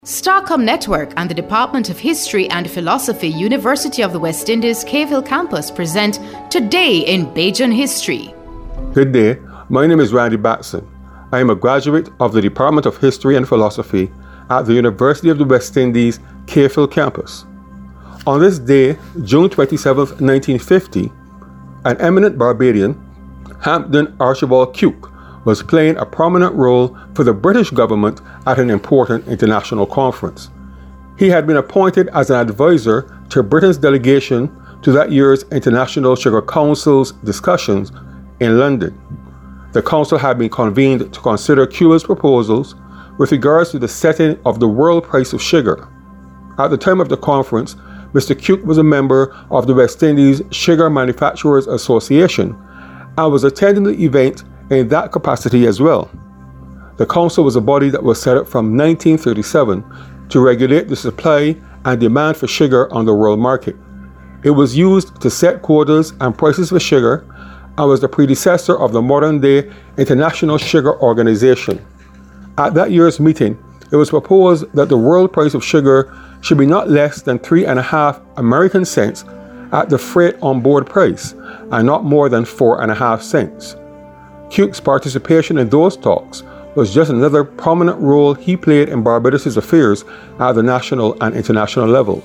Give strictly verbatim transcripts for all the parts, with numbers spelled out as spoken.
Starcom Network and the Department of History and Philosophy, University of the West Indies, Cave Hill Campus present Today in Bajan History. Good day. My name is Randy Batson. I am a graduate of the Department of History and Philosophy at the University of the West Indies, Cave Hill Campus. On this day, June twenty-seventh, nineteen fifty, an eminent Barbadian, Hampden Archibald Cooke, was playing a prominent role for the British government at an important international conference. He had been appointed as an advisor to Britain's delegation to that year's International Sugar Council's discussions in London. The council had been convened to consider Cuba's proposals with regards to the setting of the world price of sugar. At the time of the conference, Mister Cooke was a member of the West Indies Sugar Manufacturers Association and was attending the event in that capacity as well. The council was a body that was set up from nineteen thirty-seven to regulate the supply and demand for sugar on the world market. It was used to set quotas and prices for sugar and was the predecessor of the modern-day International Sugar Organization. At that year's meeting, it was proposed that the world price of sugar should be not less than three and a half American cents at the freight on board price and not more than four and a half cents. Cooke's participation in those talks was just another prominent role he played in Barbados' affairs at the national and international level.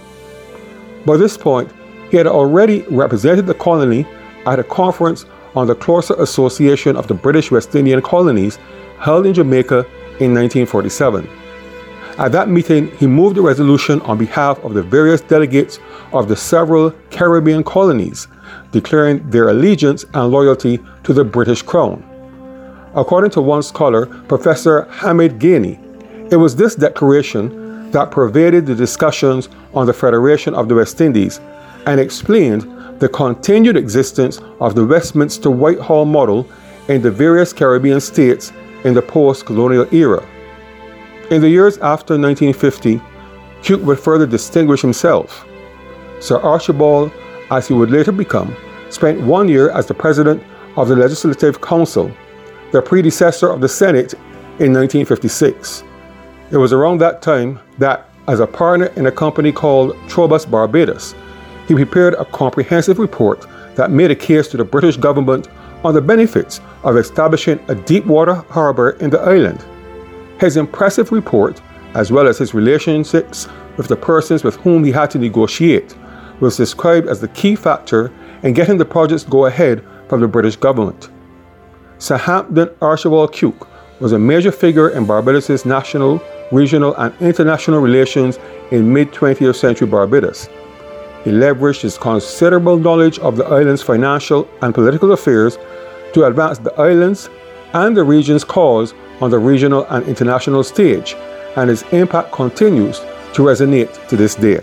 By this point, he had already represented the colony at a conference on the closer association of the British West Indian colonies held in Jamaica in nineteen forty-seven. At that meeting, he moved a resolution on behalf of the various delegates of the several Caribbean colonies, declaring their allegiance and loyalty to the British Crown. According to one scholar, Professor Hamid Gainey, it was this declaration that pervaded the discussions on the Federation of the West Indies and explained the continued existence of the Westminster Whitehall model in the various Caribbean states in the post-colonial era. In the years after nineteen fifty, Cooke would further distinguish himself. Sir Archibald, as he would later become, spent one year as the president of the Legislative Council, the predecessor of the Senate, in nineteen fifty-six. It was around that time that, as a partner in a company called Trobus Barbados, he prepared a comprehensive report that made a case to the British government on the benefits of establishing a deep water harbor in the island. His impressive report, as well as his relationships with the persons with whom he had to negotiate, was described as the key factor in getting the project's go-ahead from the British government. Sir Hampden Archibald Cooke was a major figure in Barbados' national, regional, and international relations in mid-twentieth century Barbados. He leveraged his considerable knowledge of the island's financial and political affairs to advance the island's and the region's cause on the regional and international stage, and his impact continues to resonate to this day.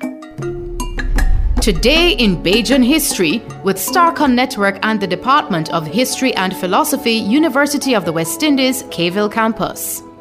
Today in Bajan History with Starcom Network and the Department of History and Philosophy, University of the West Indies, Cave Hill Campus.